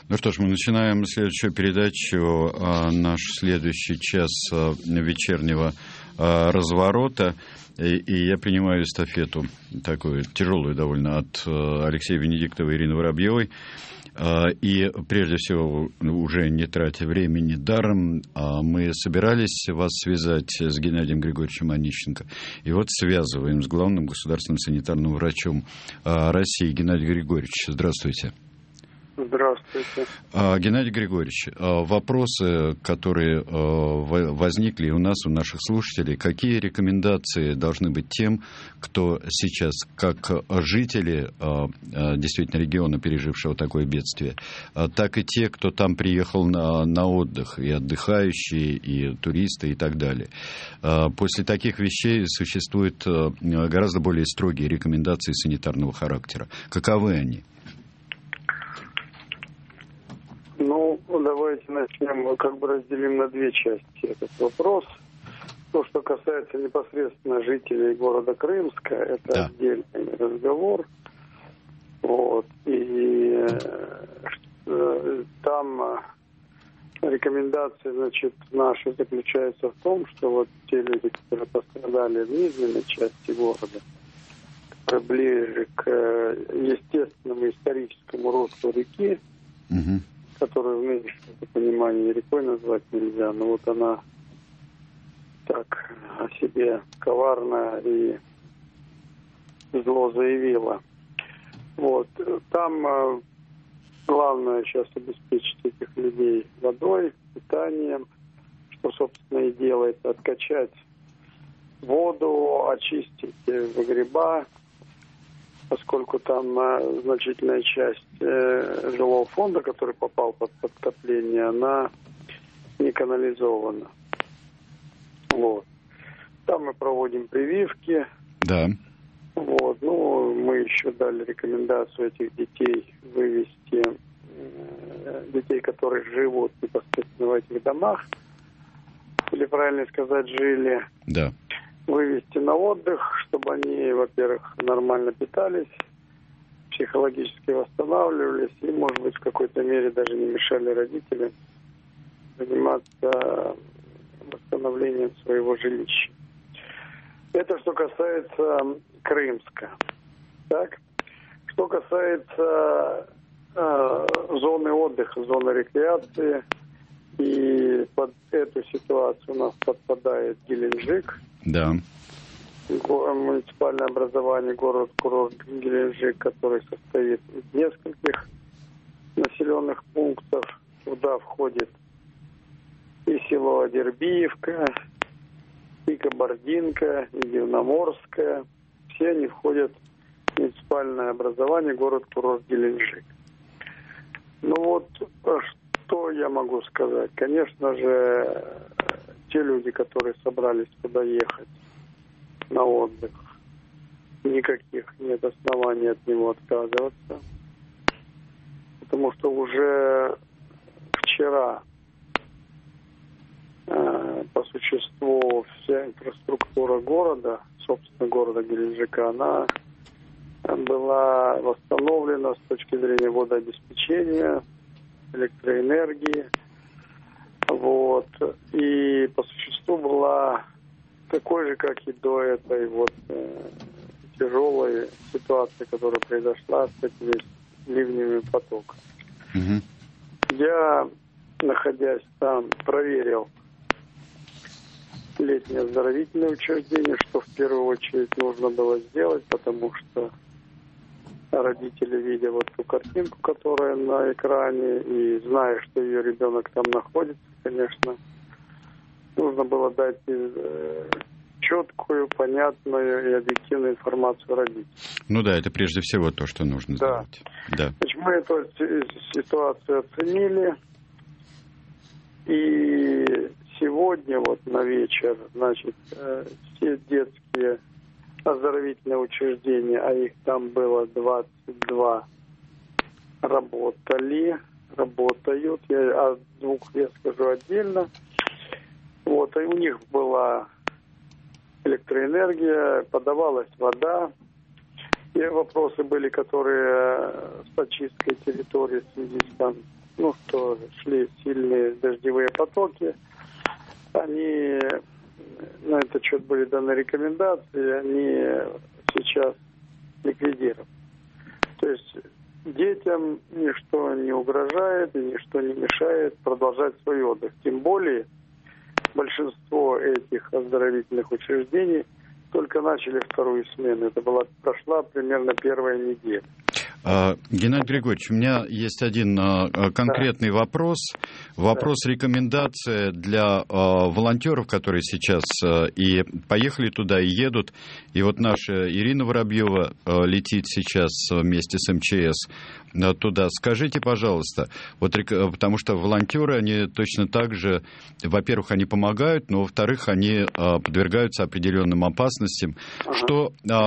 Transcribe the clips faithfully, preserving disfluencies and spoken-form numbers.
Ну что ж, мы начинаем следующую передачу, наш следующий час вечернего разворота. И я принимаю эстафету, такую тяжелую довольно, от Алексея Венедиктова и Ирины Воробьевой. И прежде всего, уже не тратя времени даром, мы собирались вас связать с Геннадием Григорьевичем Онищенко. И вот связываем с главным государственным санитарным врачом России. Геннадий Григорьевич, здравствуйте. Здравствуйте. Геннадий Григорьевич, вопросы, которые возникли у нас, у наших слушателей, какие рекомендации должны быть тем, кто сейчас, как жители действительно региона, пережившего такое бедствие, так и те, кто там приехал на, на отдых, и отдыхающие, и туристы, и так далее. После таких вещей существуют гораздо более строгие рекомендации санитарного характера. Каковы они? Ну, давайте начнем, как бы разделим на две части этот вопрос. То, что касается непосредственно жителей города Крымска, это да. отдельный разговор. Вот. И э, там рекомендации, значит, наши заключаются в том, что вот те люди, которые пострадали в нижней части города, которые ближе к естественному историческому руслу реки, угу. которую в нынешнем понимании рекой назвать нельзя, но вот она так о себе коварно и зло заявила. Вот. Там э, главное сейчас обеспечить этих людей водой, питанием, что, собственно, и делается, откачать воду, очистить выгреба, поскольку там э, значительная часть э, жилого фонда, который попал под подтопление, она не канализована. Вот. Там мы проводим прививки. Да. Вот. Ну, мы еще дали рекомендацию этих детей вывести, э, детей, которые живут непосредственно в этих домах, или, правильно сказать, жили. Да. Вывести на отдых, чтобы они, во-первых, нормально питались, психологически восстанавливались и, может быть, в какой-то мере даже не мешали родителям заниматься восстановлением своего жилища. Это что касается Крымска. Так? Что касается э, зоны отдыха, зоны рекреации, и под эту ситуацию у нас подпадает Геленджик. Да. Муниципальное образование, город-курорт Геленджик, который состоит из нескольких населенных пунктов. Туда входит и село Одербиевка, и Кабардинка, и Дивноморская. Все они входят в муниципальное образование, город-курорт Геленджик. Ну вот, что я могу сказать? Конечно же, те люди, которые собрались туда ехать на отдых, никаких нет оснований от него отказываться. Потому что уже вчера э, по существу вся инфраструктура города, собственно, города Геленджика, она была восстановлена с точки зрения водообеспечения, электроэнергии. Вот. И по существу была такой же, как и до этой вот э, тяжелой ситуации, которая произошла с этими ливневыми потоками. Угу. Я, находясь там, проверил летнее оздоровительное учреждение, что в первую очередь нужно было сделать, потому что родители, видя вот ту картинку, которая на экране, и зная, что ее ребенок там находится, конечно, нужно было дать э, четкую, понятную и объективную информацию родителям. Ну да, это прежде всего то, что нужно да. сделать. Да. Значит, мы эту ситуацию оценили, и сегодня вот на вечер, значит, э, все детские оздоровительные учреждения, а их там было двадцать два, работали, работают. Я о двух я скажу отдельно. Вот, и у них была электроэнергия, подавалась вода. И вопросы были, которые с очисткой территории в связи с там, ну, что шли сильные дождевые потоки, они, на этот счет были даны рекомендации, они сейчас ликвидированы. То есть детям ничто не угрожает и ничто не мешает продолжать свой отдых. Тем более большинство этих оздоровительных учреждений только начали вторую смену. Это была, прошла примерно первая неделя. Геннадий Григорьевич, у меня есть один конкретный да. вопрос. Вопрос да. рекомендация для волонтеров, которые сейчас и поехали туда, и едут. И вот наша Ирина Воробьева летит сейчас вместе с эм че эс туда. Скажите, пожалуйста, вот, потому что волонтеры, они точно так же, во-первых, они помогают, но, во-вторых, они подвергаются определенным опасностям. Ага. Что,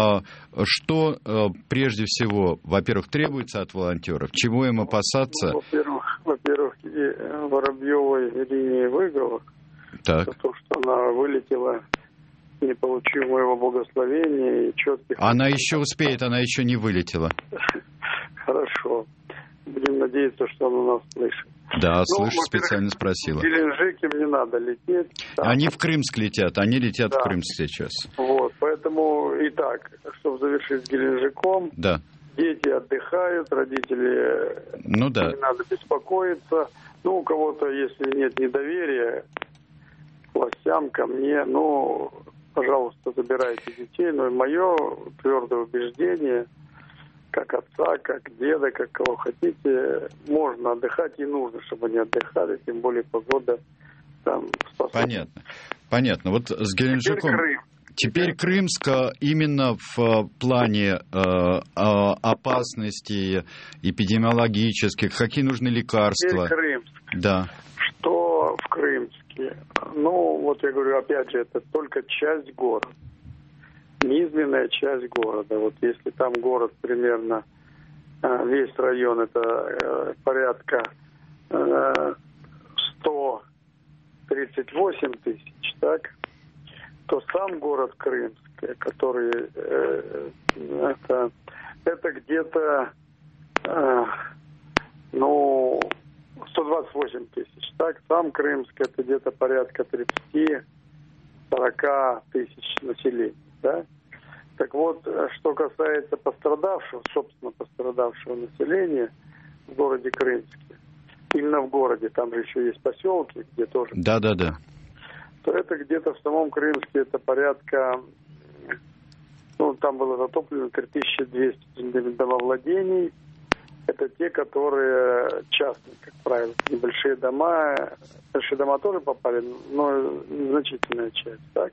что прежде всего, во-первых, требуется от волонтеров? Чего им опасаться? Ну, во-первых, во-первых, и Воробьевой Ирине выговор за то, что она вылетела, не получив моего благословения и четких... Она еще успеет, она еще не вылетела. Хорошо. Будем надеяться, что она нас слышит. Да, ну, слышу, специально спросила. В Геленджик им не надо лететь. Там. Они в Крымск летят, они летят да. в Крымск сейчас. Вот, поэтому, итак, чтобы завершить с Геленджиком, да. дети отдыхают, родители ну, да. не надо беспокоиться. Ну, у кого-то, если нет недоверия к властям, ко мне, ну, пожалуйста, забирайте детей. Но мое твердое убеждение, как отца, как деда, как кого хотите, можно отдыхать и нужно, чтобы они отдыхали, тем более погода там способна. Понятно. Понятно. Вот с Геленджиком... Теперь Крымск именно в плане э, опасности эпидемиологических, какие нужны лекарства? Теперь Крымск. Да. Что в Крымске? Ну, вот я говорю, опять же, это только часть города. Низменная часть города. Вот если там город примерно, весь район, это порядка сто тридцать восемь тысяч, так? То сам город Крымск, который э, это, это где-то э, ну сто двадцать восемь тысяч, так? Сам Крымск это где-то порядка тридцать-сорок тысяч населения, да? Так вот, что касается пострадавшего, собственно, пострадавшего населения в городе Крымске, именно в городе, там же еще есть поселки, где тоже... Да-да-да. То это где-то в самом Крымске, это порядка, ну, там было затоплено три тысячи двести домовладений. Это те, которые частные, как правило, небольшие дома. Большие дома тоже попали, но незначительная часть, так.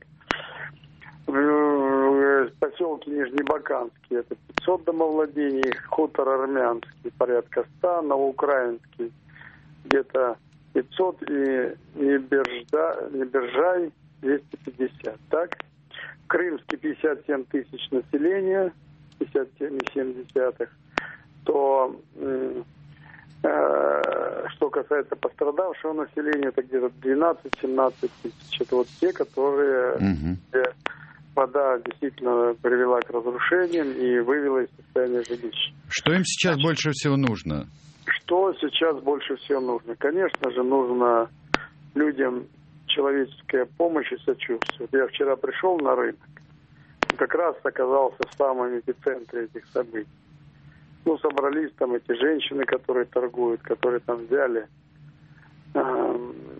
В поселке Нижнебаканский это пятьсот домовладений, хутор Армянский порядка ста, Новоукраинский где-то пятьсот и Небержда, Небержай двести пятьдесят, так? Крымский пятьдесят семь тысяч населения, пятьдесят семь и семь десятых, то э, что касается пострадавшего населения, это где-то двенадцать-семнадцать тысяч. Это вот те, которые угу. где вода действительно привела к разрушениям и вывела из состояния жилища. Что им сейчас Значит, больше всего нужно? Что сейчас больше всего нужно? Конечно же, нужно людям человеческая помощь и сочувствие. Я вчера пришел на рынок, как раз оказался в самом эпицентре этих событий. Ну, собрались там эти женщины, которые торгуют, которые там взяли э,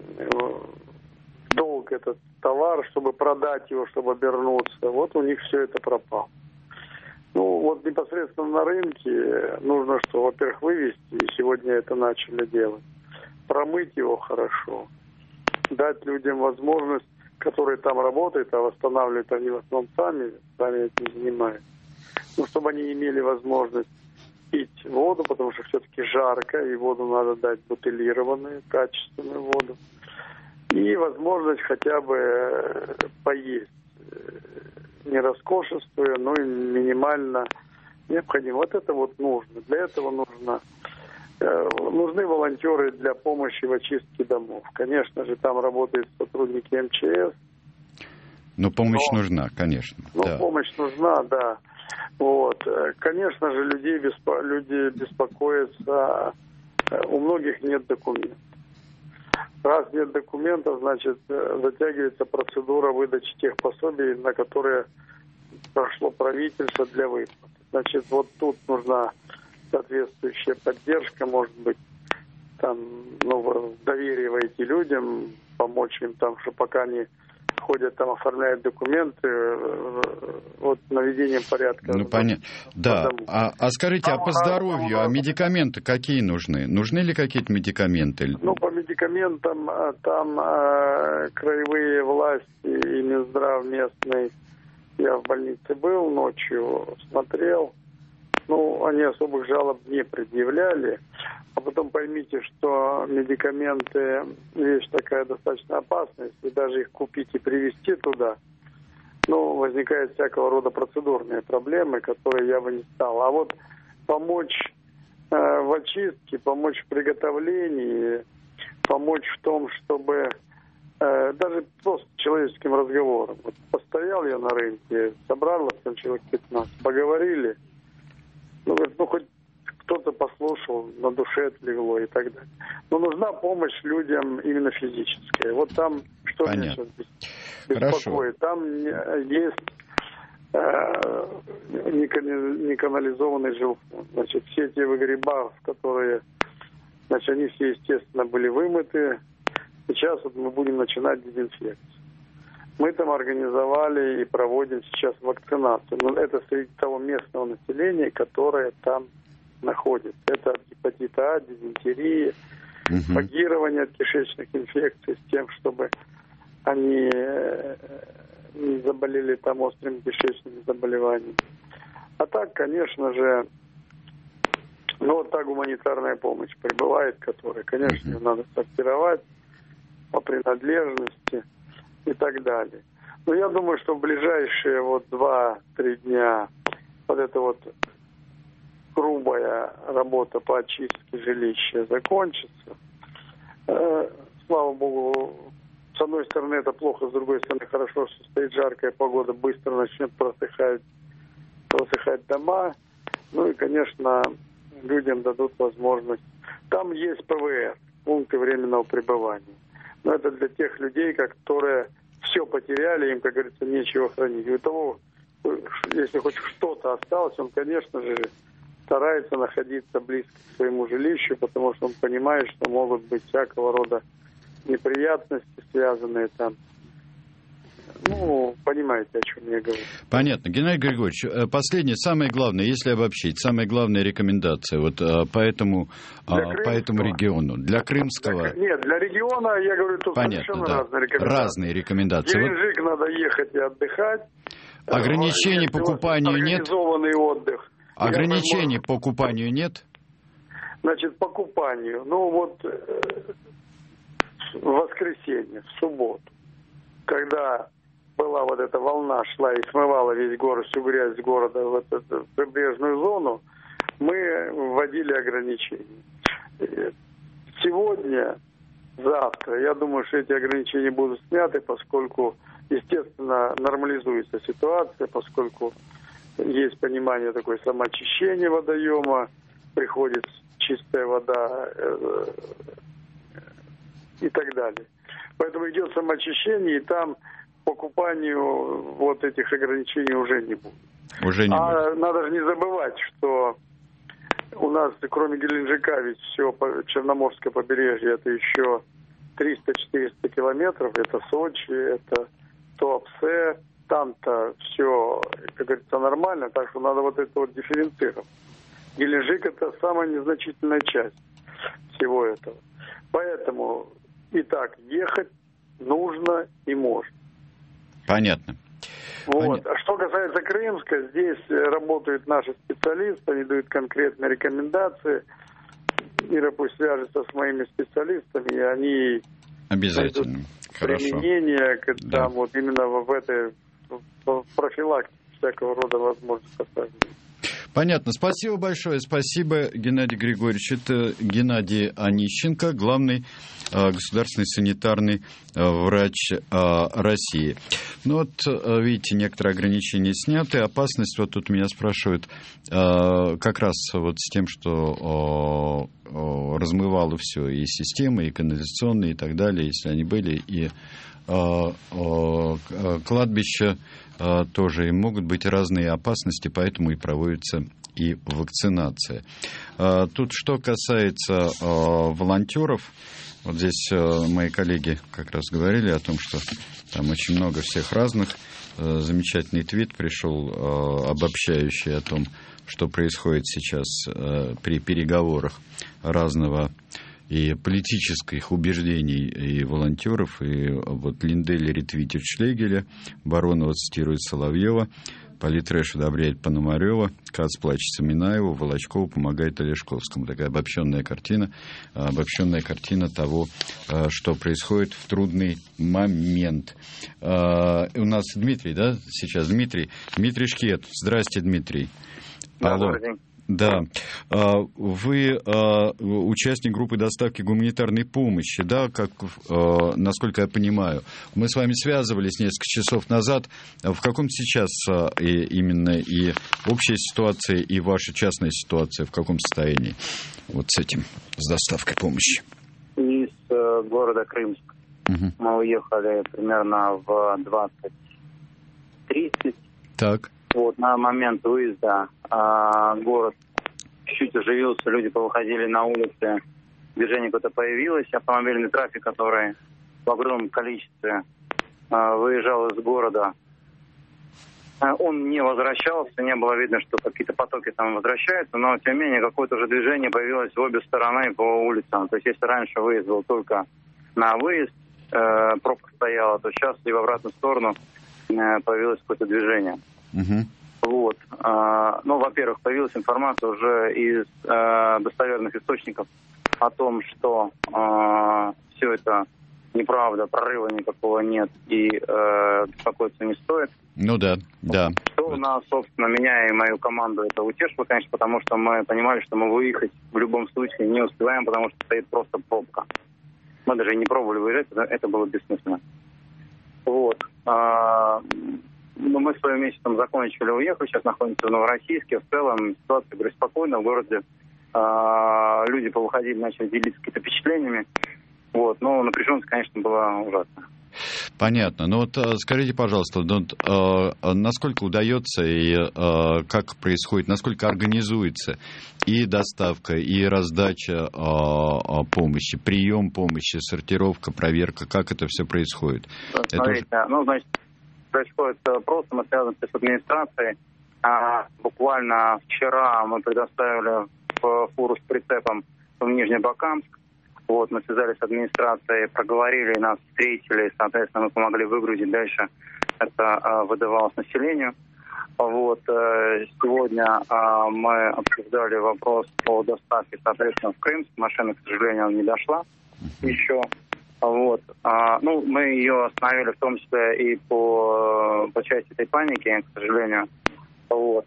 долг этот товар, чтобы продать его, чтобы обернуться. Вот у них все это пропало. Ну, вот непосредственно на рынке нужно, что, во-первых, вывести, и сегодня это начали делать, промыть его хорошо, дать людям возможность, которые там работают, а восстанавливают они в основном сами, сами этим занимаются, ну, чтобы они имели возможность пить воду, потому что все-таки жарко, и воду надо дать бутылированную, качественную воду, и возможность хотя бы поесть, не роскошествуя, но и минимально необходимо. Вот это вот нужно. Для этого нужно, э, нужны волонтеры для помощи в очистке домов. Конечно же, там работают сотрудники эм че эс. Но помощь но, нужна, конечно. Ну, да. помощь нужна, да. Вот. Конечно же, людей беспо... люди беспокоятся у многих нет документов. Раз нет документов, значит, затягивается процедура выдачи тех пособий, на которые прошло правительство для выплаты. Значит, вот тут нужна соответствующая поддержка, может быть, там, ну, доверие войти людям, помочь им там, что пока они ходят, там, оформляют документы, вот, наведением порядка. Ну, понятно. Да, а, а скажите, а по здоровью, а медикаменты какие нужны? Нужны ли какие-то медикаменты? Ну, по медикаментам там а, краевые власти и Минздрав местный, я в больнице был ночью, смотрел, ну, они особых жалоб не предъявляли. А потом поймите, что медикаменты вещь такая достаточно опасная, если даже их купить и привезти туда, ну, возникают всякого рода процедурные проблемы, которые я бы не стал. А вот помочь э, в очистке, помочь в приготовлении, помочь в том, чтобы э, даже просто человеческим разговором. Вот постоял я на рынке, собралось там человек пятнадцать, поговорили, ну, говорит, ну, хоть кто-то послушал, на душе отлегло и так далее. Но нужна помощь людям именно физическая. Вот там, что Понятно. меня сейчас беспокоит, там есть э, неканализованный жилфонд. Значит, все те выгреба, которые, значит, они все, естественно, были вымыты. Сейчас вот мы будем начинать дезинфекцию. Мы там организовали и проводим сейчас вакцинацию. Но это среди того местного населения, которое там находится. Это от гепатита А, дизентерии, угу. Фагирование от кишечных инфекций с тем, чтобы они не заболели там острыми кишечными заболеваниями. А так, конечно же, ну вот та гуманитарная помощь прибывает, которая, конечно, ее надо сортировать по принадлежности и так далее. Но я думаю, что в ближайшие вот два-три дня вот это вот грубая работа по очистке жилища закончится. Э, слава богу, с одной стороны это плохо, с другой стороны хорошо, что стоит жаркая погода, быстро начнет просыхать, просыхать дома. Ну и, конечно, людям дадут возможность. Там есть Пэ Вэ Эр, пункты временного пребывания. Но это для тех людей, которые все потеряли, им, как говорится, нечего хранить. И у того, если хоть что-то осталось, он, конечно же, старается находиться близко к своему жилищу, потому что он понимает, что могут быть всякого рода неприятности, связанные там. Ну, понимаете, о чем я говорю. Понятно. Геннадий Григорьевич, последнее, самое главное, если обобщить, самая главная рекомендация вот по этому, по этому региону. Для Крымского... Для, нет, для региона, я говорю, тут Понятно, совершенно да. разные рекомендации. Разные рекомендации. В Геленджик вот... надо ехать и отдыхать. Ограничений по купанию нет? Организованный отдых. Ограничений по купанию нет? Значит, по купанию. Ну вот в воскресенье, в субботу, когда была вот эта волна, шла и смывала весь город, всю грязь города в эту прибрежную зону, мы вводили ограничения. Сегодня, завтра, я думаю, что эти ограничения будут сняты, поскольку, естественно, нормализуется ситуация, поскольку есть понимание такое самоочищения водоема, приходит чистая вода э, и так далее. Поэтому идет самоочищение, и там по купанию вот этих ограничений уже не будет. Уже не а будет. Надо же не забывать, что у нас, кроме Геленджика, ведь все Черноморское побережье, это еще триста-четыреста километров, это Сочи, это Туапсе, там-то все, как говорится, нормально, так что надо вот это вот дифференцировать. Геленджик — это самая незначительная часть всего этого. Поэтому, итак, ехать нужно и можно. Понятно. Вот. Понятно. А что касается Крымска, здесь работают наши специалисты, они дают конкретные рекомендации. Ира пусть свяжется с моими специалистами, и они обязательно. Хорошо. Применение к, да. там, вот именно в этой в профилактике всякого рода возможных осложнений. Понятно. Спасибо большое. Спасибо, Геннадий Григорьевич. Это Геннадий Онищенко, главный э, государственный санитарный э, врач э, России. Ну вот, э, видите, некоторые ограничения сняты. Опасность, вот тут меня спрашивают, э, как раз вот с тем, что э, э, размывало все и системы, и канализационные, и так далее, если они были, и кладбища тоже, и могут быть разные опасности, поэтому и проводится и вакцинация. Тут, что касается волонтеров, вот здесь мои коллеги как раз говорили о том, что там очень много всех разных. Замечательный твит пришел, обобщающий о том, что происходит сейчас при переговорах разного и политических убеждений и волонтеров, и вот Линдель ретвитит Шлегеля, Баронова цитирует Соловьева, Политрэш одобряет Пономарева, Кац плачется Минаева, Волочкова помогает Олешковскому. Такая обобщенная картина, обобщенная картина того, что происходит в трудный момент. У нас Дмитрий, да, сейчас? Дмитрий. Дмитрий Шкет. Здрасте, Дмитрий. Да, добрый день. Да, вы участник группы доставки гуманитарной помощи, да, как, насколько я понимаю. Мы с вами связывались несколько часов назад. В каком сейчас именно и общая ситуация, и ваша частная ситуация, в каком состоянии вот с этим, с доставкой помощи? Из города Крымск. Угу. Мы уехали примерно в двадцать тридцать. Так. Вот, на момент выезда а, город чуть оживился, люди повыходили на улицы, движение какое-то появилось, автомобильный трафик, который в огромном количестве а, выезжал из города, а, он не возвращался, не было видно, что какие-то потоки там возвращаются, но тем не менее какое-то уже движение появилось в обе стороны по улицам. То есть если раньше выезд был только на выезд, э, пробка стояла, то сейчас и в обратную сторону э, появилось какое-то движение. Uh-huh. Вот. А, ну, во-первых, появилась информация уже из а, достоверных источников о том, что а, все это неправда, прорыва никакого нет и а, беспокоиться не стоит. Ну да, да. Что у нас, собственно, меня и мою команду это утешило, конечно, потому что мы понимали, что мы выехать в любом случае не успеваем, потому что стоит просто пробка. Мы даже не пробовали выезжать, это было бессмысленно. Вот. А, Ну, мы свое месяцем закончили, уехали, сейчас находимся в Новороссийске. В целом ситуация, говорю, спокойна в городе. А, люди повыходили, начали делиться какими-то впечатлениями. Вот, но напряженность, конечно, была ужасная. Понятно. Ну вот скажите, пожалуйста, вот, э, насколько удается и э, как происходит, насколько организуется и доставка, и раздача э, помощи, прием помощи, сортировка, проверка, как это все происходит? Смотрите, это... ну, значит, происходит просто, мы связаны с администрацией. А, буквально вчера мы предоставили в фуру с прицепом в Нижнебакамск. Вот, мы связались с администрацией, проговорили, нас встретили, соответственно, мы помогли выгрузить. Дальше это а, выдавалось населению. Вот, э, сегодня а, мы обсуждали вопрос по доставке, соответственно, в Крымск. Машина, к сожалению, не дошла еще. Вот. А, ну, мы ее остановили в том числе и по, по части этой паники, к сожалению. Вот.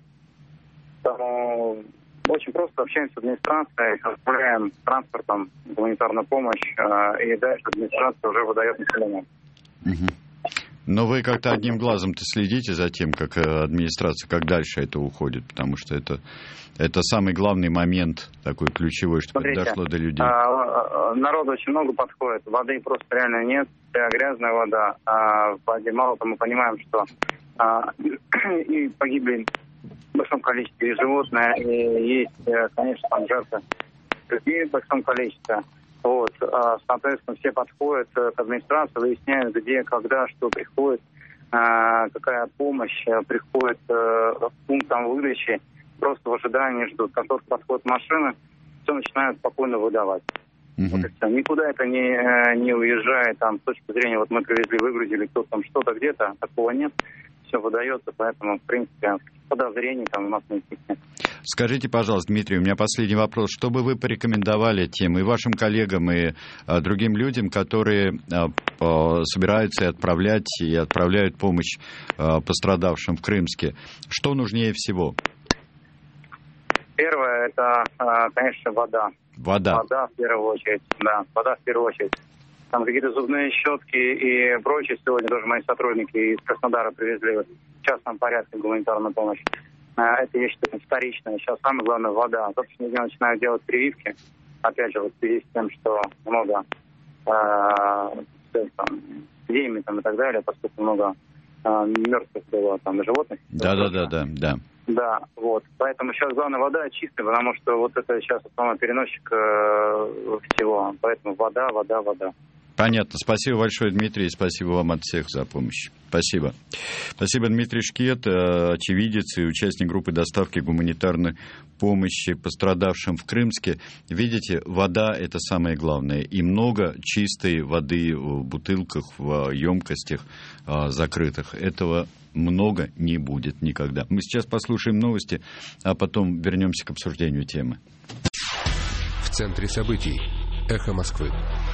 Поэтому очень просто общаемся с администрацией, отправляем транспортом гуманитарную помощь, а, и дальше администрация уже выдает население. Угу. Но вы как-то одним глазом-то следите за тем, как администрация, как дальше это уходит, потому что это, это самый главный момент, такой ключевой, чтобы Смотрите, дошло до людей. А, народу очень много подходит, воды просто реально нет, вся грязная вода, а в воде мало, то мы понимаем, что а, и погибли в большом количестве и животные, и есть, конечно, там жертвы людей в большом количестве. Вот, соответственно, все подходят к администрации, выясняют, где, когда, что приходит, какая помощь приходит к пунктам выдачи. Просто в ожидании ждут. Как только подходят машины, все начинают спокойно выдавать. Uh-huh. Вот и все. Никуда это не, не уезжает. Там, с точки зрения, вот мы привезли, выгрузили, кто там что-то где-то, такого нет. Все выдается, поэтому, в принципе, подозрений там у нас никаких нет. Скажите, пожалуйста, Дмитрий, у меня последний вопрос. Что бы вы порекомендовали тем и вашим коллегам, и а, другим людям, которые а, а, собираются и отправлять, и отправляют помощь а, пострадавшим в Крымске? Что нужнее всего? Первое, это, конечно, вода. Вода. Вода в первую очередь, да, вода в первую очередь. Там какие-то зубные щетки и прочее. Сегодня тоже мои сотрудники из Краснодара привезли в частном порядке гуманитарную помощь. Это, я считаю, вторичное. Сейчас самое главное — вода. Собственно, я начинаю делать прививки. Опять же, вот в связи с тем, что много э, там, эпидемий там, и так далее, поскольку много э, мертвых было там животных. Да-да-да, да, да. Да, вот. Поэтому сейчас главное вода чистая, потому что вот это сейчас основной переносчик э, всего. Поэтому вода, вода, вода. Понятно. Спасибо большое, Дмитрий. Спасибо вам от всех за помощь. Спасибо. Спасибо, Дмитрий Шкет, очевидец и участник группы доставки гуманитарной помощи пострадавшим в Крымске. Видите, вода – это самое главное. И много чистой воды в бутылках, в емкостях закрытых. Этого много не будет никогда. Мы сейчас послушаем новости, а потом вернемся к обсуждению темы. В центре событий. Эхо Москвы.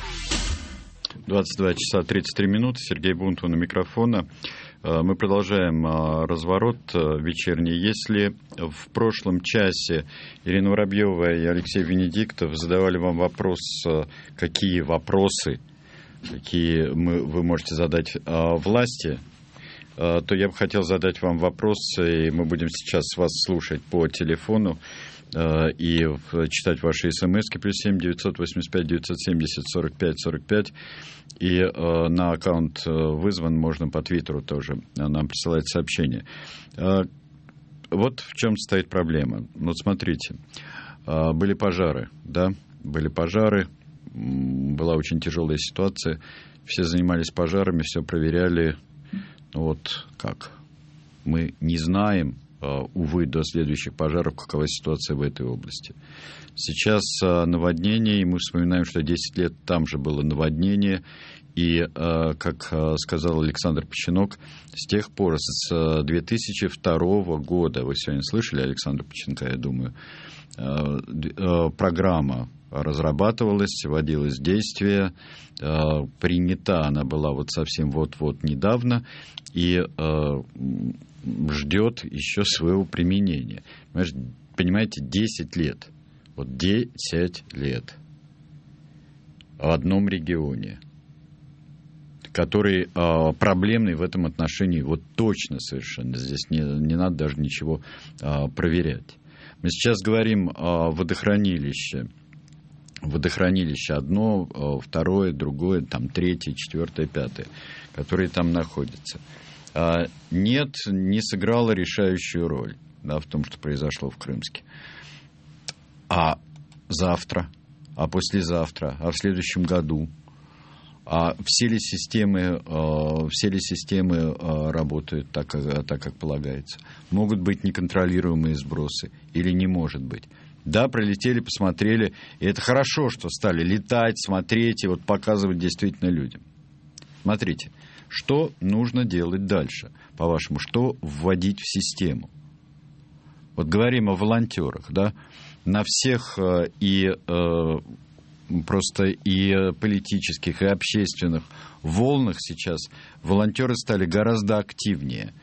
двадцать два часа тридцать три минуты. Сергей Бунтман у микрофона. Мы продолжаем разворот вечерний. Если в прошлом часе Ирина Воробьева и Алексей Венедиктов задавали вам вопрос, какие вопросы, какие мы, вы можете задать власти, то я бы хотел задать вам вопрос, и мы будем сейчас вас слушать по телефону и читать ваши смски плюс семь девятьсот восемьдесят пять девятьсот семьдесят сорок пять сорок пять. И э, на аккаунт вызван, можно по Твиттеру тоже нам присылать сообщения. Э, вот в чем стоит проблема. Вот смотрите, э, были пожары, да, были пожары, была очень тяжелая ситуация, все занимались пожарами, все проверяли. Вот как? Мы не знаем, увы, до следующих пожаров, какова ситуация в этой области. Сейчас наводнение, и мы вспоминаем, что десять лет там же было наводнение, и, как сказал Александр Починок, с тех пор, с две тысячи второго года, вы сегодня слышали Александра Починка, я думаю, программа разрабатывалась, вводилась в действие, принята она была вот совсем вот-вот недавно, и ждет еще своего применения. Понимаете, десять лет. Вот десять лет в одном регионе, который э, проблемный в этом отношении, вот точно совершенно. Здесь не, не надо даже ничего э, проверять. Мы сейчас говорим о водохранилище. Водохранилище одно, э, второе, другое, там третье, четвертое, пятое, которые там находятся. Э, нет, не сыграло решающую роль, да, в том, что произошло в Крымске. А завтра, а послезавтра, а в следующем году, а все ли системы, все ли системы работают так, так, как полагается? Могут быть неконтролируемые сбросы или не может быть? Да, пролетели, посмотрели, и это хорошо, что стали летать, смотреть и вот показывать действительно людям. Смотрите, что нужно делать дальше, по-вашему, что вводить в систему? Вот говорим о волонтерах, да, на всех и просто и политических, и общественных волнах сейчас волонтеры стали гораздо активнее,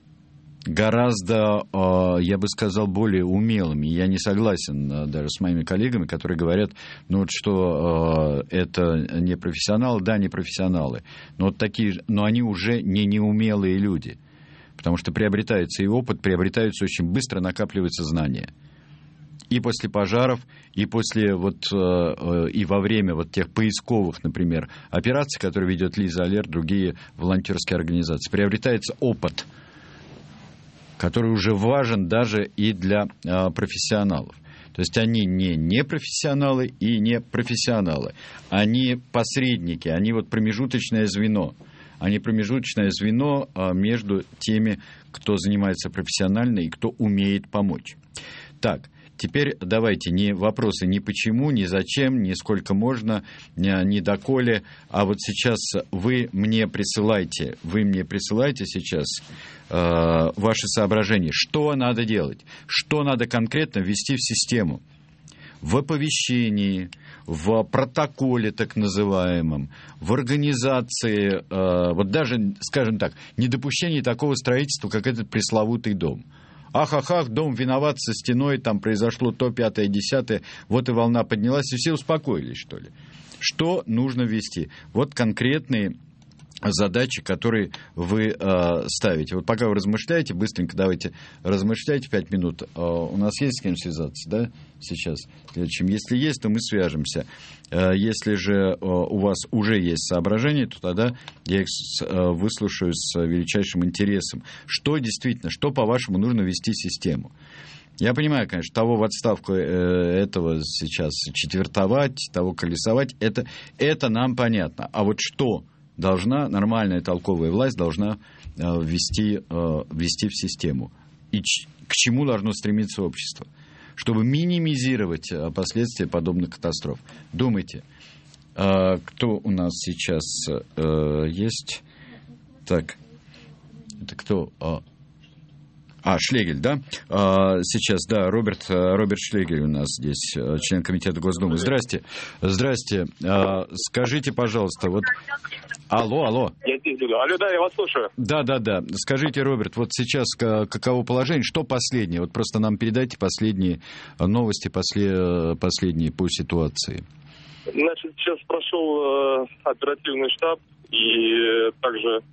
гораздо, я бы сказал, более умелыми. Я не согласен даже с моими коллегами, которые говорят, ну вот что это не профессионалы, да, не профессионалы, но вот такие, но они уже не неумелые люди, потому что приобретается и опыт, приобретаются очень быстро, накапливаются знания. И после пожаров, и после вот и во время вот тех поисковых, например, операций, которые ведет Лиза Алерт, другие волонтерские организации, приобретается опыт, который уже важен даже и для профессионалов. То есть они не непрофессионалы и не профессионалы. Они посредники, они вот промежуточное звено. Они промежуточное звено между теми, кто занимается профессионально и кто умеет помочь. Так. Теперь давайте не вопросы ни почему, ни зачем, ни сколько можно, ни доколе. А вот сейчас вы мне присылайте, вы мне присылайте сейчас э, ваши соображения. Что надо делать? Что надо конкретно ввести в систему? В оповещении, в протоколе так называемом, в организации, э, вот даже, скажем так, недопущение такого строительства, как этот пресловутый дом. ах-ах-ах, дом виноват, со стеной, там произошло то, пятое, десятое, вот и волна поднялась, и все успокоились, что ли. Что нужно ввести? Вот конкретные задачи, которые вы э, ставите. Вот пока вы размышляете, быстренько давайте размышляйте, пять минут. Э, у нас есть с кем связаться, да, сейчас? Следующим. Если есть, то мы свяжемся. Э, если же э, у вас уже есть соображения, то тогда я их э, выслушаю с величайшим интересом. Что действительно, что, по-вашему, нужно ввести в систему? Я понимаю, конечно, того в отставку э, этого сейчас четвертовать, того колесовать, это, это нам понятно. А вот что должна нормальная толковая власть должна э, ввести, э, ввести в систему? И ч- к чему должно стремиться общество? Чтобы минимизировать э, последствия подобных катастроф. Думайте, э, кто у нас сейчас э, есть? Так, это кто? Э, А, Шлегель, да? А, сейчас, да, Роберт, Роберт Шлегель у нас здесь, член комитета Госдумы. Здрасте. Здрасте. А, скажите, пожалуйста, вот... Алло, алло. Я здесь буду. Алло, да, я вас слушаю. Да, да, да. Скажите, Роберт, вот сейчас каково положение? Что последнее? Вот просто нам передайте последние новости, после, последние по ситуации. Значит, сейчас прошел э, оперативный штаб, и также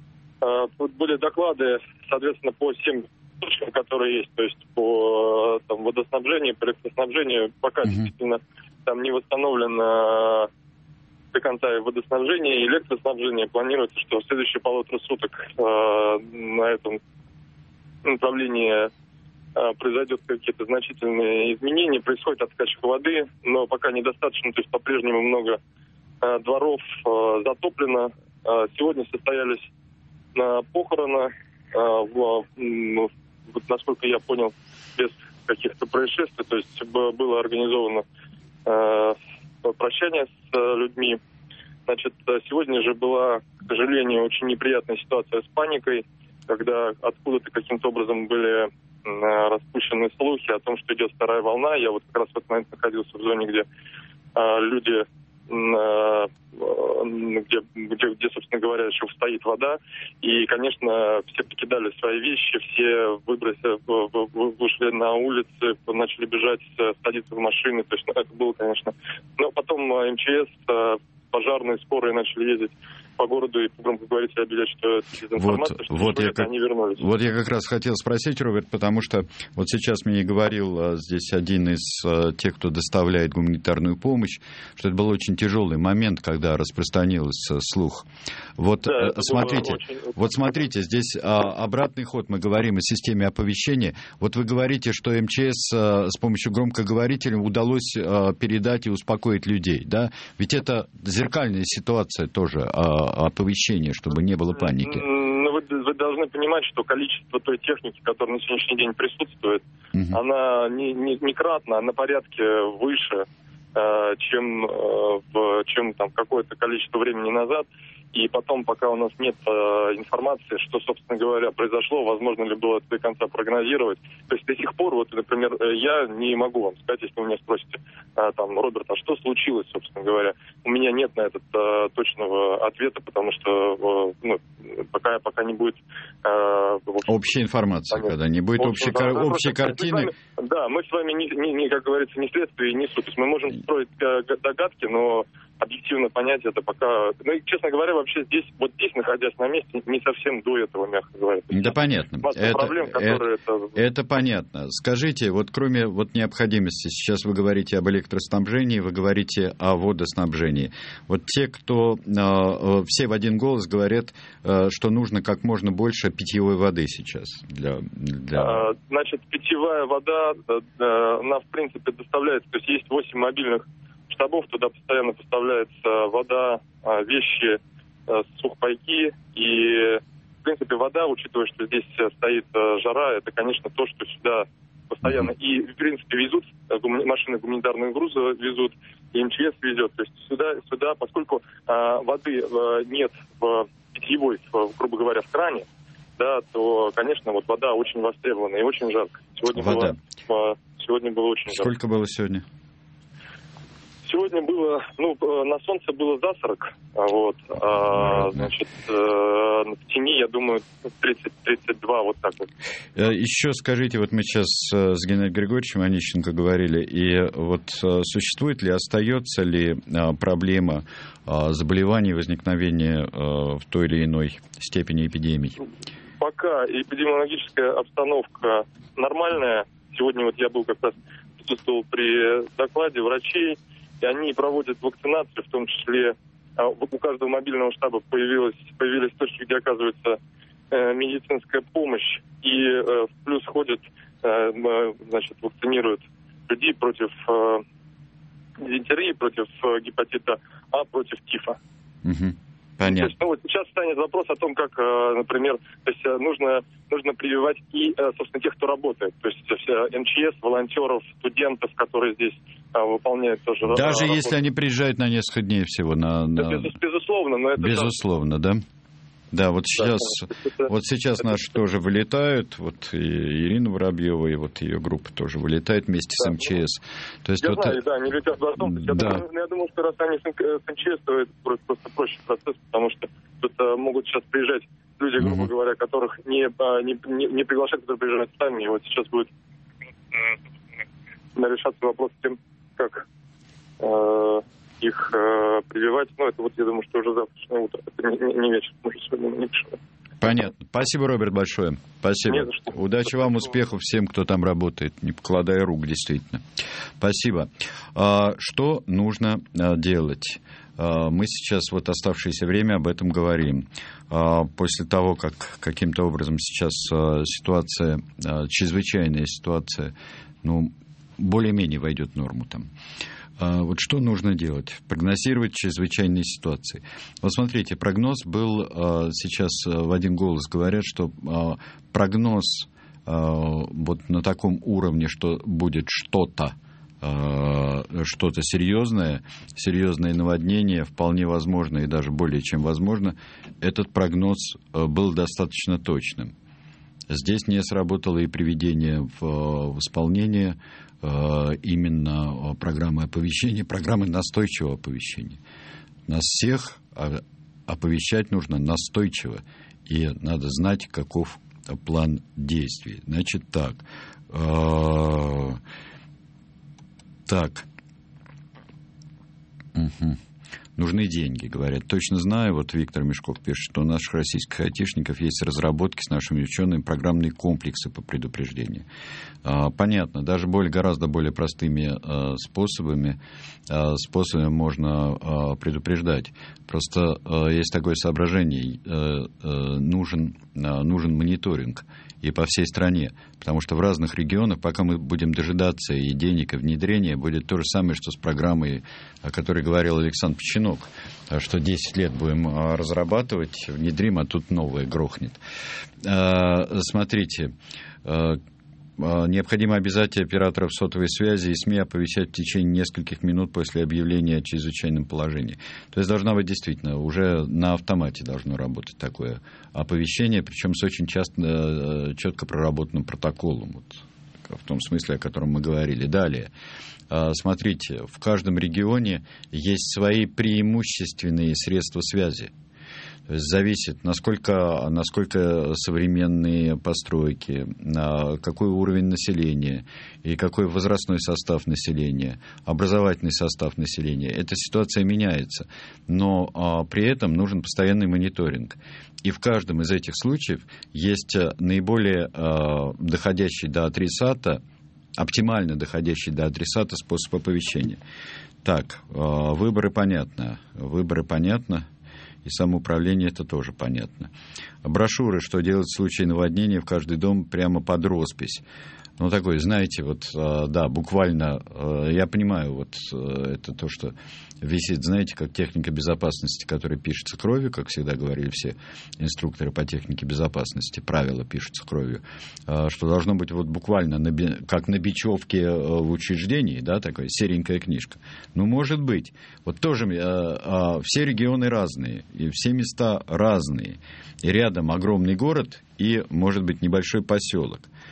э, были доклады, соответственно, по всем точкам, которые есть, то есть по там, водоснабжению, по электроснабжению, пока uh-huh. действительно там не восстановлено до конца и водоснабжение, и электроснабжение. Планируется, что в следующие полутора суток э, на этом направлении э, произойдет какие-то значительные изменения, происходит откачка воды, но пока недостаточно, то есть по-прежнему много э, дворов э, затоплено. Э, сегодня состоялись э, похороны, э, в, э, вот, насколько я понял, без каких-то происшествий, то есть было организовано э, прощание с э, людьми. Значит, сегодня же была, к сожалению, очень неприятная ситуация с паникой, когда откуда-то каким-то образом были э, распущены слухи о том, что идет вторая волна. Я вот как раз в этот момент находился в зоне, где э, люди, э, где, где, где, собственно говоря, еще стоит вода. И, конечно, все покидали свои вещи, все выбросили, вышли на улицы, начали бежать, садиться в машины. То есть, ну, это было, конечно. Но потом МЧС, пожарные, скорые начали ездить по городу и, громко говорить, объявлять, что это дезинформация, вот, что вот я как, они вернулись. Вот я как раз хотел спросить, Роберт, потому что вот сейчас мне говорил а, здесь один из а, тех, кто доставляет гуманитарную помощь, что это был очень тяжелый момент, когда распространился слух. Вот да, а, смотрите, очень... вот смотрите, здесь а, обратный ход, мы говорим о системе оповещения. Вот вы говорите, что МЧС а, с помощью громкоговорителя удалось а, передать и успокоить людей, да? Ведь это зеркальная ситуация тоже, а, оповещение, чтобы не было паники. Ну, вы, вы должны понимать, что количество той техники, которая на сегодняшний день присутствует, uh-huh. она не, не, не кратно, а на порядке выше, э, чем, э, в, чем там какое-то количество времени назад. И потом, пока у нас нет э, информации, что, собственно говоря, произошло, возможно ли было это до конца прогнозировать. То есть до сих пор, вот, например, я не могу вам сказать, если вы меня спросите, э, там, Роберт, а что случилось, собственно говоря. У меня нет на этот э, точного ответа, потому что э, ну, пока, пока не будет... Э, общем, общей информации, понятно. Когда не будет общей, общей, да, общей картины. Мы вами, да, мы с вами, не, не, не, как говорится, не следствие, не суд. То есть мы можем строить догадки, но объективно понять это пока... Ну, и, честно говоря, вообще здесь, вот здесь, находясь на месте, не совсем до этого, мягко говоря. Да, понятно. Это, проблем, которые это, это... это понятно. Скажите, вот кроме вот необходимости, сейчас вы говорите об электроснабжении, вы говорите о водоснабжении. Вот те, кто э, все в один голос говорят, э, что нужно как можно больше питьевой воды сейчас. Для, для... А, значит, питьевая вода, она, в принципе, доставляется, то есть есть восемь мобильных штабов, туда постоянно поставляется вода, вещи, сухпайки. И, в принципе, вода, учитывая, что здесь стоит жара, это, конечно, то, что сюда постоянно и, в принципе, везут, машины гуманитарные грузы везут, и МЧС везет. То есть сюда, сюда поскольку воды нет в питьевой, грубо говоря, в кране, да, то, конечно, вот вода очень востребована и очень жарко. Сегодня, было, сегодня было очень жарко. Сколько было сегодня? сегодня было, ну, на солнце было за сорок, вот, а, значит, в тени, я думаю, тридцать-тридцать два, вот так вот. Еще скажите, вот мы сейчас с Геннадием Григорьевичем Онищенко говорили, и вот существует ли, остается ли проблема заболеваний, возникновения в той или иной степени эпидемий? Пока эпидемиологическая обстановка нормальная. Сегодня вот я был как раз, присутствовал при докладе врачей, и они проводят вакцинацию, в том числе у каждого мобильного штаба появилась, появились точки, где оказывается медицинская помощь, и в плюс ходят, значит, вакцинируют людей против дизентерии, против гепатита А, против тифа. Угу. Понятно. То есть, ну, вот сейчас станет вопрос о том, как, например, то есть нужно, нужно прививать и, собственно, тех, кто работает. То есть эм че эс, волонтеров, студентов, которые здесь выполняют тоже работу. Даже если они приезжают на несколько дней всего. На, на... Безусловно, но это... Безусловно, да. Да, вот сейчас, да, вот сейчас это, наши это... тоже вылетают, вот и Ирина Воробьева, и вот ее группа тоже вылетает вместе да, с эм че эс. То есть я вот... знаю, да, они летят в Ростов. Я, да. думаю, я думал, что раз они с эм че эс, то это просто проще процесс, потому что тут а, могут сейчас приезжать люди, грубо mm-hmm. говоря, которых не, а, не, не, не приглашают, которые приезжают сами, и вот сейчас будет э, решаться вопрос с тем, как... Э, их э, прививать, ну, это вот, я думаю, что уже завтрашнее утро, это не, не, не вечер, мы же сегодня не пишем. Понятно. Спасибо, Роберт, большое. Спасибо. Удачи вам, успехов всем, кто там работает, не покладая рук, действительно. Спасибо. А, что нужно а, делать? А, мы сейчас, вот оставшееся время, об этом говорим. А, после того, как каким-то образом сейчас а, ситуация, а, чрезвычайная ситуация, ну, более-менее войдет в норму там. Вот что нужно делать? Прогнозировать чрезвычайные ситуации. Вот смотрите, прогноз был, сейчас в один голос говорят, что прогноз вот на таком уровне, что будет что-то, что-то серьезное, серьезное наводнение, вполне возможно и даже более чем возможно, этот прогноз был достаточно точным. Здесь не сработало и приведение в, в исполнение именно программы оповещения, программы настойчивого оповещения. Нас всех оповещать нужно настойчиво, и надо знать, каков план действий. Значит, так. Так. Угу. Нужны деньги, говорят. Точно знаю, вот Виктор Мешков пишет, что у наших российских айтишников есть разработки с нашими учеными, программные комплексы по предупреждению. А, понятно, даже более, гораздо более простыми а, способами, а, способами можно а, предупреждать. Просто а, есть такое соображение, а, а, нужен, а, нужен мониторинг. И по всей стране, потому что в разных регионах, пока мы будем дожидаться и денег, и внедрения, будет то же самое, что с программой, о которой говорил Александр Печенок, что десять лет будем разрабатывать, внедрим, а тут новое грохнет. Смотрите, необходимо обязать операторов сотовой связи и СМИ оповещать в течение нескольких минут после объявления о чрезвычайном положении. То есть должна быть действительно, уже на автомате должно работать такое оповещение, причем с очень часто, четко проработанным протоколом, вот, в том смысле, о котором мы говорили. Далее, смотрите, в каждом регионе есть свои преимущественные средства связи. То есть зависит, насколько, насколько современные постройки, какой уровень населения и какой возрастной состав населения, образовательный состав населения. Эта ситуация меняется, но а, при этом нужен постоянный мониторинг. И в каждом из этих случаев есть наиболее а, доходящий до адресата, оптимально доходящий до адресата способ оповещения. Так, а, выборы понятно. Выборы понятно. И самоуправление это тоже понятно. Брошюры, что делать в случае наводнения, в каждый дом прямо под роспись. Ну, такой, знаете, вот, да, буквально, я понимаю, вот это то, что висит, знаете, как техника безопасности, которая пишется кровью, как всегда говорили все инструкторы по технике безопасности, правила пишутся кровью, что должно быть вот буквально на, как на бечевке в учреждении, да, такая серенькая книжка. Ну, может быть. Вот тоже все регионы разные, и все места разные. И рядом огромный город и, может быть, небольшой поселок.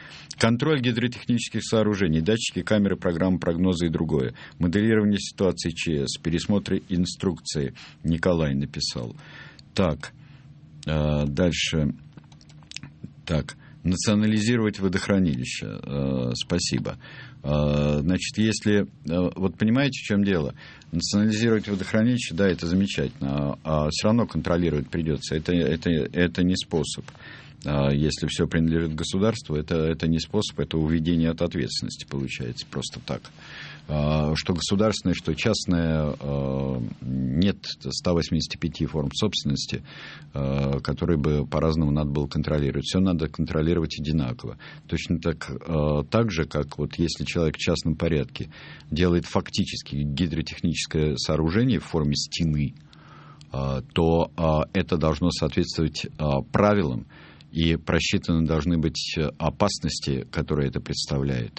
Контроль гидротехнических сооружений, датчики, камеры, программы, прогнозы и другое. Моделирование ситуации ЧС, пересмотр инструкции. Николай написал. Так, дальше. Так, национализировать водохранилище. Спасибо. Значит, если... Вот понимаете, в чем дело? Национализировать водохранилище, да, это замечательно, а все равно контролировать придется. Это, это, это не способ. Если все принадлежит государству, это, это не способ, это уведение от ответственности получается просто так. Что государственное, что частное, нет ста восьмидесяти пяти форм собственности, которые бы по-разному надо было контролировать. Все надо контролировать одинаково. Точно так, так же, как вот если человек в частном порядке делает фактически гидротехническое сооружение в форме стены, то это должно соответствовать правилам, и просчитаны должны быть опасности, которые это представляет.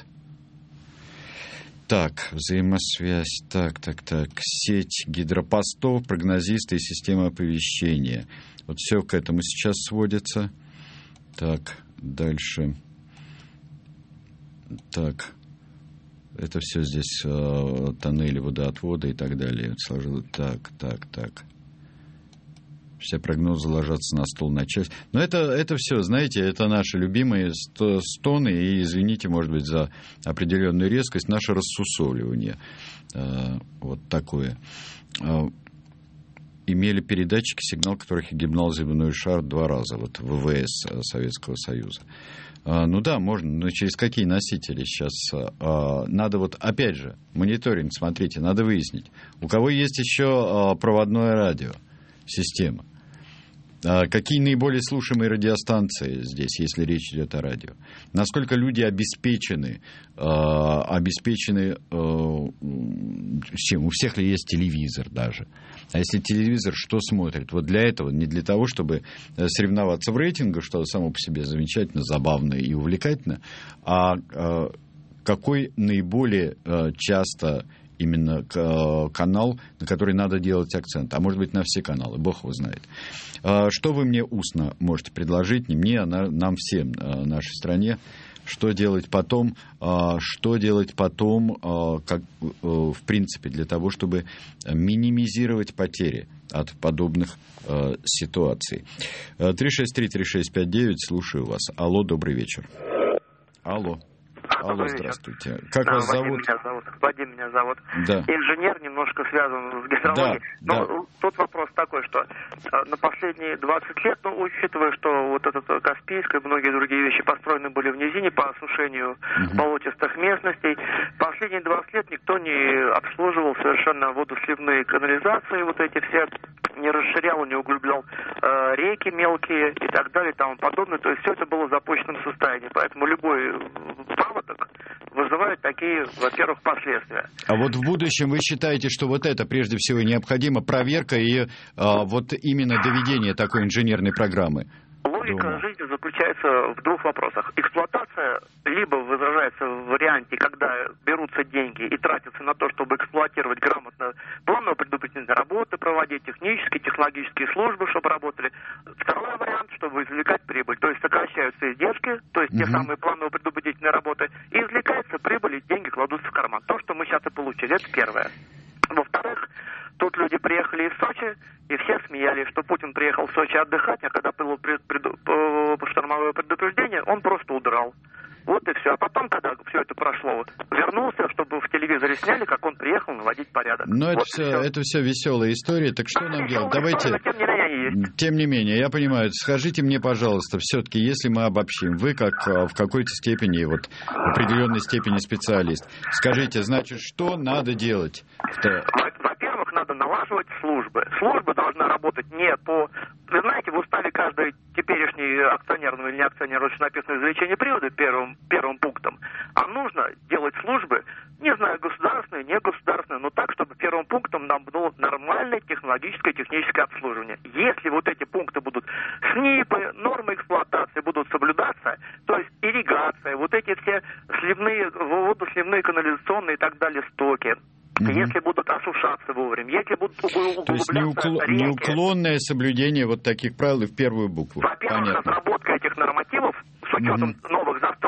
Так, взаимосвязь, так, так, так, сеть гидропостов, прогнозисты и система оповещения. Вот все к этому сейчас сводится. Так, дальше. Так, это все здесь э, тоннели водоотвода и так далее. Так, так, так. Все прогнозы ложатся на стол на часть. Но это, это все, знаете, это наши любимые стоны, и, извините, может быть, за определенную резкость, наше рассусоливание. Вот такое. Имели передатчики, сигнал которых гибнал земной шар два раза, вот ВВС Советского Союза. Ну да, можно, но через какие носители сейчас? Надо вот, опять же, мониторинг, смотрите, надо выяснить, у кого есть еще проводное радио. Система. Какие наиболее слушаемые радиостанции здесь, если речь идет о радио? Насколько люди обеспечены, обеспечены с чем? У всех ли есть телевизор даже? А если телевизор, что смотрит? Вот для этого, не для того, чтобы соревноваться в рейтингах, что само по себе замечательно, забавно и увлекательно, а какой наиболее часто именно канал, на который надо делать акцент. А может быть, на все каналы, бог его знает. Что вы мне устно можете предложить, не мне, а нам всем, нашей стране, что делать потом, что делать потом, как, в принципе, для того, чтобы минимизировать потери от подобных ситуаций. три шесть три три шесть пять девять, слушаю вас. Алло, добрый вечер. Алло. Алло, здравствуйте. Как да, вас Вадим зовут? Меня зовут? Вадим меня зовут. Да. Инженер, немножко связан с гидрологией. Да, Но да. Тут вопрос такой, что на последние двадцать лет, ну, учитывая, что вот этот Каспийск и многие другие вещи построены были в низине по осушению угу. болотистых местностей, последние двадцать лет никто не обслуживал совершенно водосливные канализации, вот эти все, не расширял, не углублял э, реки мелкие и так далее и тому подобное. То есть все это было в запущенном состоянии. Поэтому любой паводок вызывает такие, во-первых, последствия. А вот в будущем вы считаете, что вот это прежде всего необходима проверка и а, вот именно доведение такой инженерной программы? Логика Дома. жизни заключается в двух вопросах. Эксплуатация либо выражается в варианте, когда берутся деньги и тратятся на то, чтобы эксплуатировать грамотно планово-предупредительные работы, проводить технические, технологические службы, чтобы работали. Второй вариант, чтобы извлекать прибыль. То есть сокращаются издержки, то есть угу. те самые планово-предупредительные работы, и извлекается прибыль, и деньги кладутся в карман. То, что мы сейчас и получили, это первое. Во-вторых, тут люди приехали из Сочи, и все смеялись, что Путин приехал в Сочи отдыхать, а когда было пред, пред, штормовое предупреждение, он просто удрал. Вот и все. А потом, когда все это прошло, вернулся, чтобы в телевизоре сняли, как он приехал наводить порядок. Но вот это, все, все. это все веселая история. Так что да, нам делать? Давайте. История, тем не менее, есть. Тем не менее, я понимаю. Скажите мне, пожалуйста, все-таки, если мы обобщим, вы как в какой-то степени, вот в определенной степени специалист, скажите, значит, что надо делать? Во-первых, надо налаживать службы. Служба должна работать не по... Вы знаете, в уставе каждой теперешней акционерного или неакционерного написано извлечение привода первым, первым пунктом. А нужно делать службы, не знаю, государственные, не государственные, но так, чтобы первым пунктом нам было нормальное технологическое и техническое обслуживание. Если вот эти пункты будут СНИПы, нормы эксплуатации будут соблюдаться, то есть ирригация, вот эти все сливные, водосливные, канализационные и так далее стоки, Mm-hmm. если будут осушаться вовремя, если будут углубляться То есть неукло... реки. неуклонное соблюдение вот таких правил и в первую букву. Во-первых, Понятно. разработка этих нормативов с учетом mm-hmm. новых застроек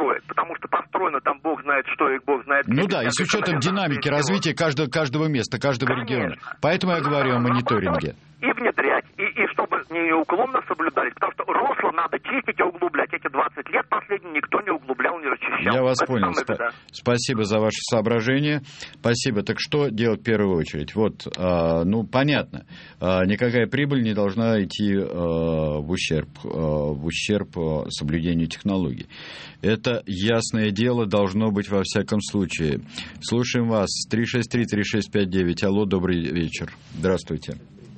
строить, потому что построено там бог знает что и бог знает... Ну да, и с учетом динамики развития каждого, каждого места, каждого Конечно. региона. Поэтому я говорю о мониторинге. И внедрять, и, и чтобы неуклонно соблюдались, потому что русло надо чистить и углублять. Эти двадцать лет последние никто не углублял, не расчищал. Я вас Это понял. Спа- спасибо за ваше соображение. Спасибо. Так что делать в первую очередь? Вот, а, ну, понятно. А, никакая прибыль не должна идти а, в ущерб, а, в ущерб а, соблюдению технологий. Это ясное дело должно быть во всяком случае. Слушаем вас. три шесть три три шесть пять девять. Алло, добрый вечер. Здравствуйте.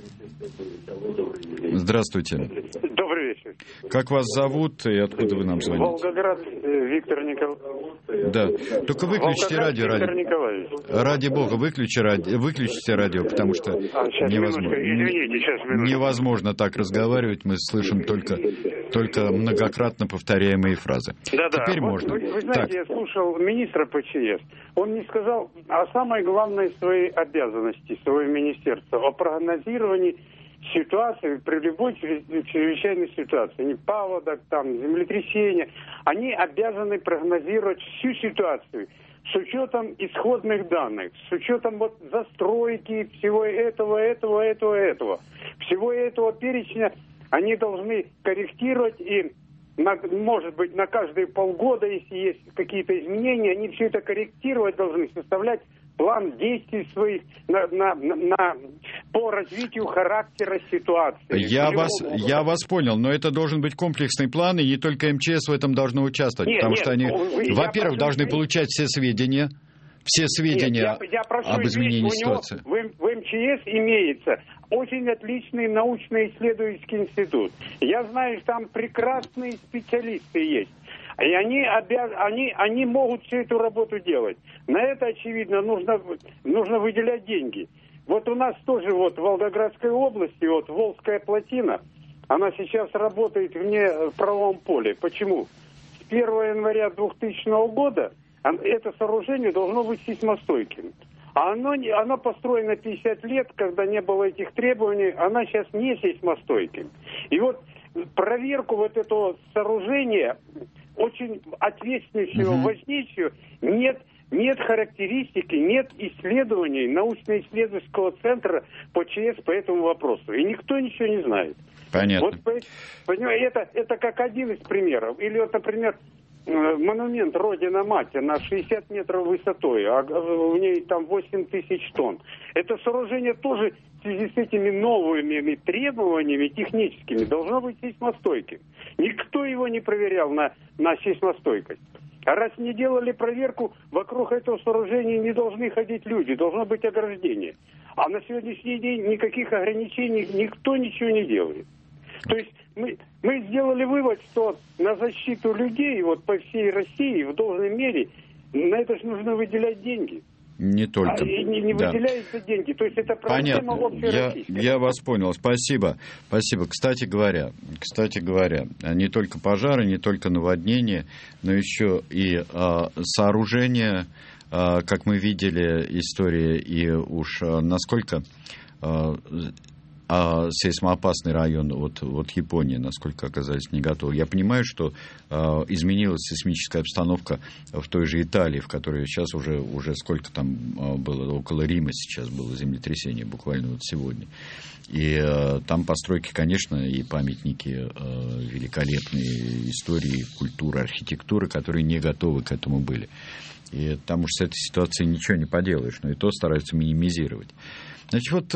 Здравствуйте. Добрый вечер. Как вас зовут и откуда вы нам звоните? Волгоград Виктор Николаевич. Да. Только выключите Волгоград радио. Виктор ради... Николаевич. ради бога, выключи радио, выключите радио, потому что А, сейчас, невозможно, минуточку, извините, сейчас, минуточку. невозможно так разговаривать. Мы слышим только, только многократно повторяемые фразы. Да, да. Теперь вот, можно. Вы, вы знаете, Так. я слушал министра ПЧС. Он не сказал о самой главной своей обязанности, своего министерства, о прогнозировании ситуации при любой чрезвычайной ситуации. Не паводок, там, землетрясение. Они обязаны прогнозировать всю ситуацию с учетом исходных данных, с учетом вот застройки всего этого, этого, этого, этого. Всего этого перечня они должны корректировать и, на, может быть, на каждые полгода, если есть какие-то изменения, они все это корректировать должны, составлять план действий своих на, на, на, по развитию характера ситуации. Я вас, я вас понял, но это должен быть комплексный план, и не только эм че эс в этом должно участвовать, нет, потому нет, что они, вы, во-первых, должны извините. получать все сведения, все сведения нет, я, я прошу об изменении извините, ситуации. У него в, в эм че эс имеется очень отличный научно-исследовательский институт. Я знаю, что там прекрасные специалисты есть. И они, обяз... они, они могут всю эту работу делать. На это, очевидно, нужно, нужно выделять деньги. Вот у нас тоже вот в Волгоградской области, вот Волжская плотина, она сейчас работает вне правовом поле. Почему? С первого января двухтысячного года это сооружение должно быть сейсмостойким. А оно, оно построено пятьдесят лет, когда не было этих требований, она сейчас не сейсмостойким. И вот проверку вот этого сооружения, очень ответственнейшего uh-huh. воздействия, нет, нет характеристики, нет исследований научно-исследовательского центра по ЧС по этому вопросу. И никто ничего не знает. Понятно. Вот, понимаете, это, это как один из примеров. Или вот, например, монумент Родина-Мать на шестьдесят метров высотой, а в ней там восемь тысяч тонн. Это сооружение тоже в связи с этими новыми требованиями техническими должно быть сейсмостойким. Никто его не проверял на, на сейсмостойкость. А раз не делали проверку, вокруг этого сооружения не должны ходить люди, должно быть ограждение. А на сегодняшний день никаких ограничений никто ничего не делает. То есть мы, мы сделали вывод, что на защиту людей вот по всей России в должной мере на это же нужно выделять деньги. Не только. А, и не, не да. выделяются деньги. То есть это проблема общероссийская. Я, я вас понял. Спасибо. Спасибо. Кстати говоря, кстати говоря, не только пожары, не только наводнения, но еще и а, сооружения, а, как мы видели, история, и уж а, насколько... А, А сейсмоопасный район вот, вот Японии, насколько оказались не готовы. Я понимаю, что э, изменилась сейсмическая обстановка в той же Италии, в которой сейчас уже, уже сколько там э, было, около Рима сейчас было землетрясение, буквально вот сегодня. И э, там постройки, конечно, и памятники э, великолепные, истории, культуры, архитектуры, которые не готовы к этому были. И там уж с этой ситуацией ничего не поделаешь, но и то стараются минимизировать. Значит, вот э,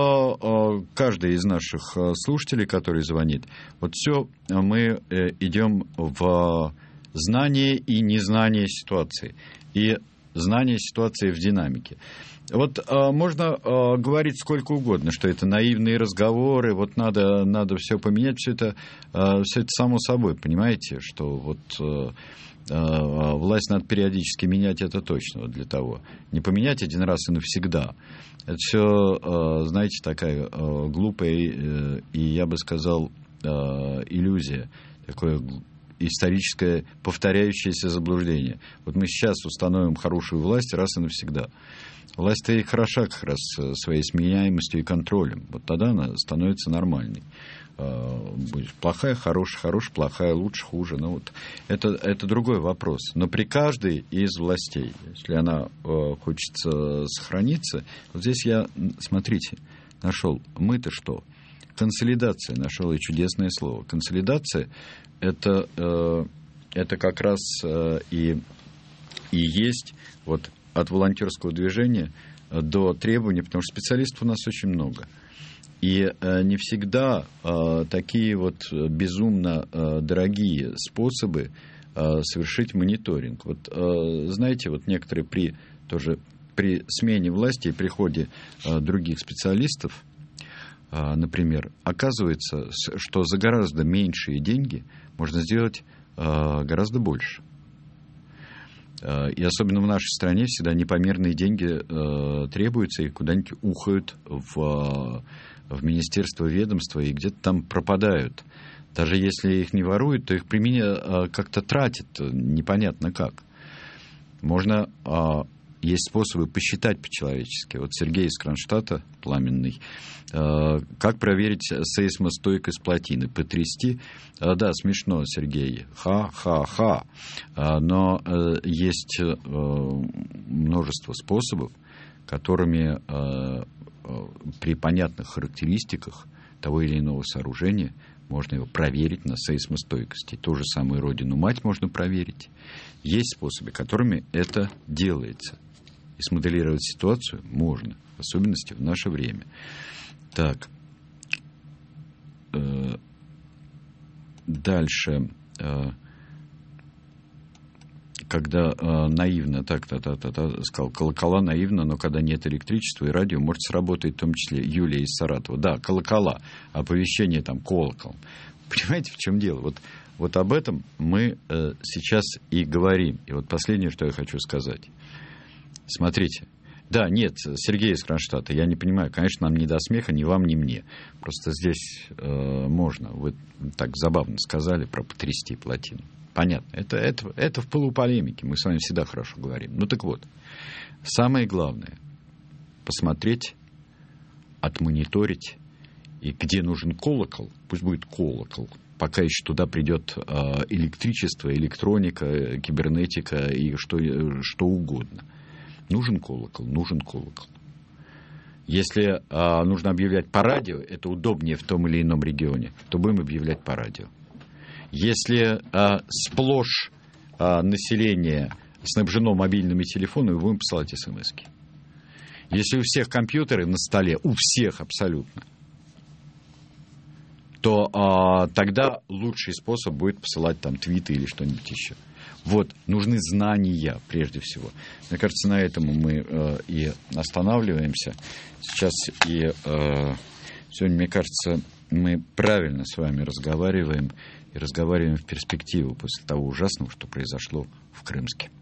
э, каждый из наших слушателей, который звонит, вот все мы э, идем в знание и незнание ситуации, и знание ситуации в динамике. Вот э, можно э, говорить сколько угодно, что это наивные разговоры, вот надо, надо все поменять, все это, э, все это само собой, понимаете, что вот... Э, власть надо периодически менять, это точно вот для того. Не поменять один раз и навсегда. Это все, знаете, такая глупая и, я бы сказал, иллюзия. Такое историческое повторяющееся заблуждение. Вот мы сейчас установим хорошую власть раз и навсегда. Власть-то и хороша как раз своей сменяемостью и контролем. Вот тогда она становится нормальной. Будет плохая, хорошая, хорошая, плохая, лучше, хуже. Ну, вот это, это другой вопрос. Но при каждой из властей, если она э, хочет сохраниться, вот здесь я, смотрите, нашел, мы-то что? Консолидация, нашел и чудесное слово. Консолидация это, э, это как раз э, и, и есть вот от волонтерского движения до требований, потому что специалистов у нас очень много. И э, не всегда э, такие вот безумно э, дорогие способы э, совершить мониторинг. Вот э, знаете, вот некоторые при, тоже при смене власти и приходе э, других специалистов, э, например, оказывается, что за гораздо меньшие деньги можно сделать э, гораздо больше. И особенно в нашей стране всегда непомерные деньги э, требуются и куда-нибудь ухают в, в министерство, ведомство и где-то там пропадают. Даже если их не воруют, то их применение э, как-то тратят, непонятно как. Можно, э, есть способы посчитать по-человечески. Вот Сергей из Кронштадта, пламенный, э, как проверить сейсмостойкость плотины? Потрясти? Э, да, смешно, Сергей. Ха-ха-ха. Э, но э, есть э, множество способов, которыми э, э, при понятных характеристиках того или иного сооружения можно его проверить на сейсмостойкости. Ту же самую родину-мать можно проверить. Есть способы, которыми это делается. И смоделировать ситуацию можно, в особенности в наше время. Так. Э, дальше. Э, когда э, наивно, так, та, та, та, та, сказал, колокола наивно, но когда нет электричества и радио, может сработать в том числе Юлия из Саратова. Да, колокола, оповещение там колокол. Понимаете, в чем дело? Вот, вот об этом мы э, сейчас и говорим. И вот последнее, что я хочу сказать. Смотрите. Да, нет, Сергей из Кронштадта, я не понимаю, конечно, нам не до смеха, ни вам, ни мне. Просто здесь э, можно. Вы так забавно сказали про потрясти плотину. Понятно. Это, это, это в пылу полемики. Мы с вами всегда хорошо говорим. Ну так вот. Самое главное — посмотреть, отмониторить. И где нужен колокол, пусть будет колокол. Пока еще туда придет э, электричество, электроника, кибернетика и что, что угодно. Нужен колокол, нужен колокол. Если э, нужно объявлять по радио, это удобнее в том или ином регионе, то будем объявлять по радио. Если э, сплошь э, население снабжено мобильными телефонами, будем посылать смс-ки. Если у всех компьютеры на столе, у всех абсолютно, то э, тогда лучший способ будет посылать там твиты или что-нибудь еще. Вот, нужны знания прежде всего. Мне кажется, на этом мы э, и останавливаемся. Сейчас и э, сегодня, мне кажется, мы правильно с вами разговариваем и разговариваем в перспективу после того ужасного, что произошло в Крымске.